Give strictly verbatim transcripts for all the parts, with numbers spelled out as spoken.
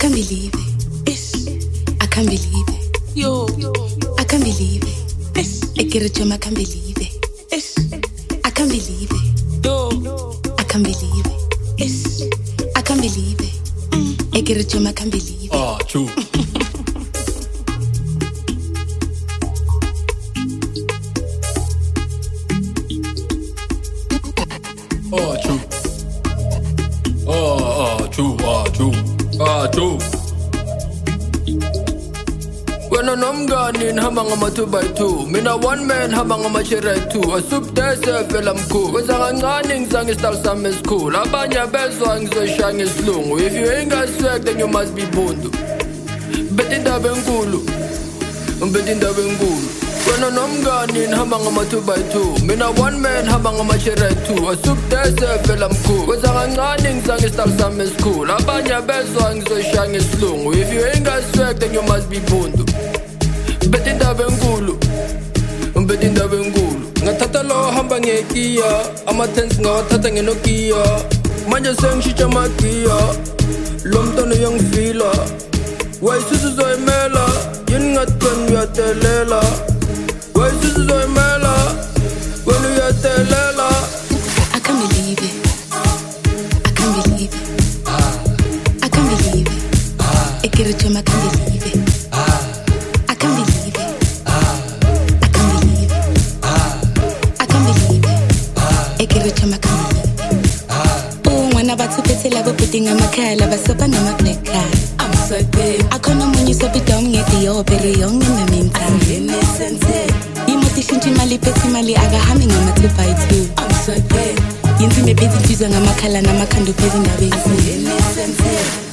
can't believe it. Ish. I can't believe it. Yo. I can't believe it. Ish. I get it, Jim. I can't believe it. Ish. I can't believe it. Yo. I can't believe it. Ish. I can't believe it. Mm. I get it, Jim. I can't believe it. Ah, true. Oh, true. Oh, oh, true, oh, true, ah, true. When I'm gone in, habang ama two by two. Mina one man, habang ama chiray two. A soup desa, feel I'm cool. When I'm running, sang is still some is cool. Abanya beswang, so shang is long. If you ain't got swag, then you must be bundu. Betin da bengulu. Betin da bengulu. When I'm gone in, habang ama two by two. Mina one man, habang ama chiray two. A soup desa, feel I'm cool. When I'm running, sang is still some is cool. Abanya beswang, so shang is long. If you ain't got swag, then you must be bundu. Betinda bengulu, betinda bengulu. Ngatata lo hamba ngekia, amatens ngatata ngenokia. Manja seng shicha makia, lomtono yang fila. Wai susu zoi mela, yin ngatkan ya telela. Wai susu zoi mela, wenu ya telela. I can't believe it. I can't believe it. I can't believe it. I get it, Jim. I can't believe it. I can't believe it. I can't believe it. I can't believe it. I get it, Jim. I can't believe it. Oh, when I'm about to put it, I'm putting on my car, I'm so on my black car. I'm so big. I can't know when you so be dumb, yet you're very young in the meantime. I'm innocent. You must be thinking my lip, my I got humming on my two by two. I'm so big. You see me busy choosing on my car, and I'm a kind of person that is innocent.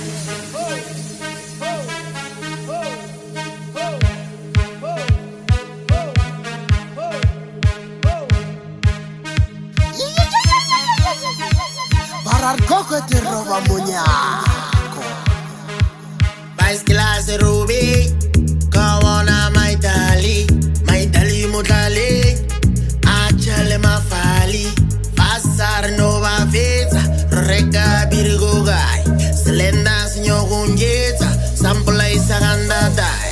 Coco te roba muñaco. Vais clase Ruby, kawana maitali, maitali mutali, achale mafali, pasar nova veza, reka birgo gai, selenda sinyo gunjeta, sampla isaganda dai.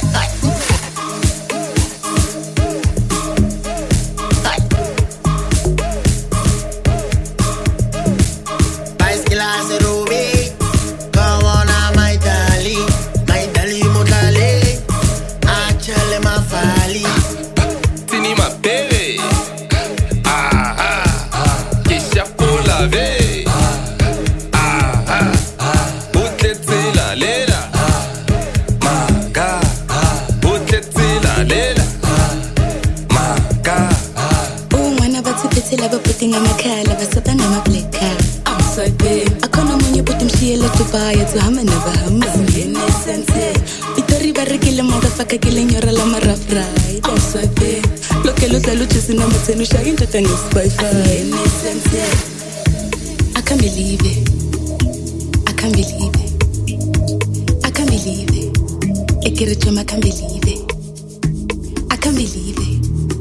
Clase Ruby, kawana maitali, maitali mutali, achale mafali. Tini ma bébé, ah ah, kisha pour la vie, ah ah, boutlete la lela, maga, boutlete la lela, maga. Oh, when I'm about to put it, I'm putting on my car, I'm so on my black car. So big. I can't know when you put them shit to buy it to ham and never ham. I'm innocent. Vitori barre kill a motherfucker killing your alarm rough ride. I'm so big. Look at los luches in number ten, shagging to ten is by five. I'm innocent. I can't believe it. I can't believe it. I can't believe it. I get it, Jim. I can't believe it. I can't believe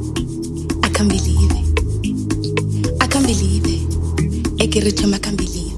it. I can't believe it. I can't believe it. I get it, Jim. I can't believe it.